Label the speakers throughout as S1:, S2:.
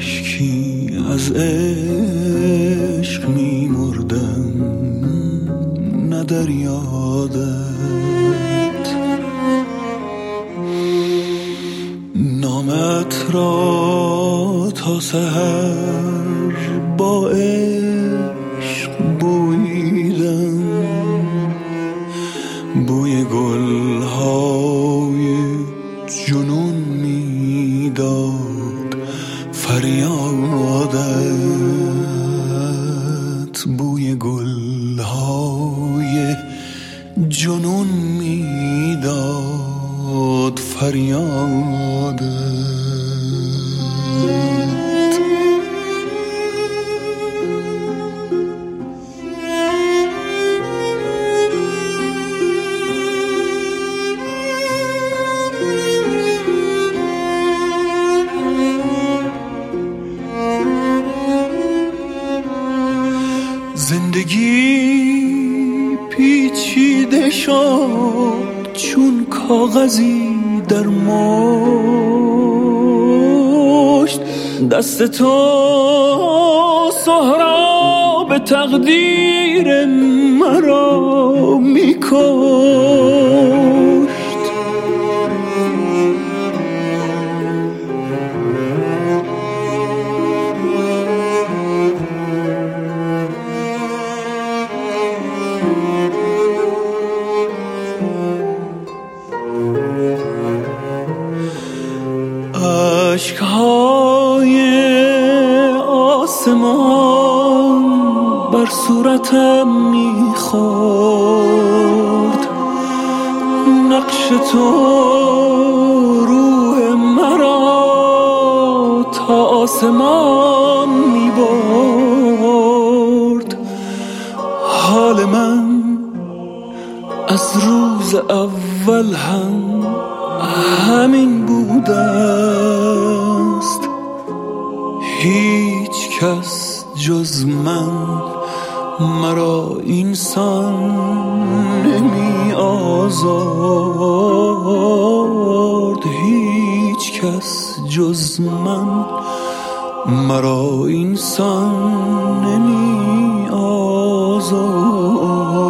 S1: کاشکی از عشق می‌مردم نه در یادت، نامت را تا سحر با عشق بوییدم، بوی گل‌های جنون میداد فریادت، بوی گل‌های جنون میداد فریادت. زندگی پیچیده شد چون کاغذی در مشت، دست تو سهراب تقدیر مرا میکشت. اشک‌های آسمان بر صورتم می‌خورد، نقش تو روح مرا تا آسمان می‌برد. حال من از روز اول همین بوده است، هیچ کس جز من مرا اینسان نمی آزارد، هیچ کس جز من مرا اینسان نمی آزارد.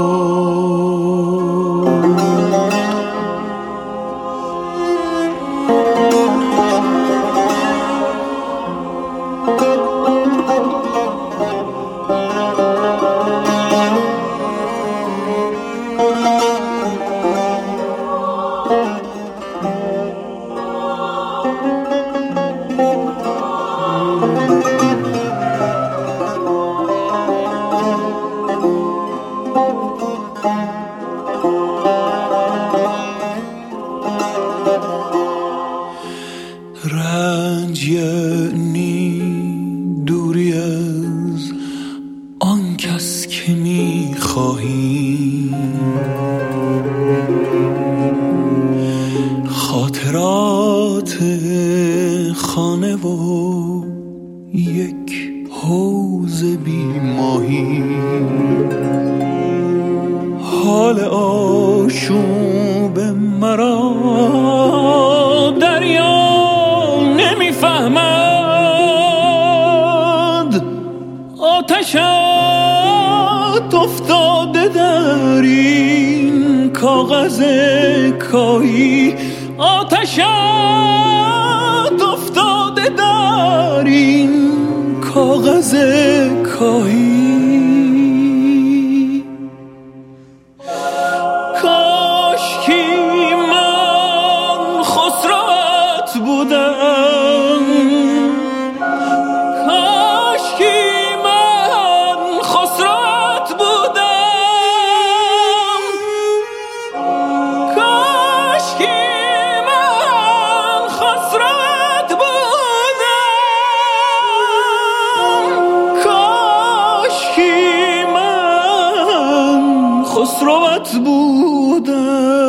S1: رنج یعنی دوری از آن کس که می‌خواهی، خاطرات خانه و یک حوض بی ماهی، حال آشوب مرا دریا نمیفهمد، آتشت افتاده در این کاغذ کاهی، آتشت افتاده در این کاغذ کاهی. کاشکی من خسروت بودم، کاشکی من خسروت بودم، کاشکی من خسروت بودم، کاشکی من خسروت بودم.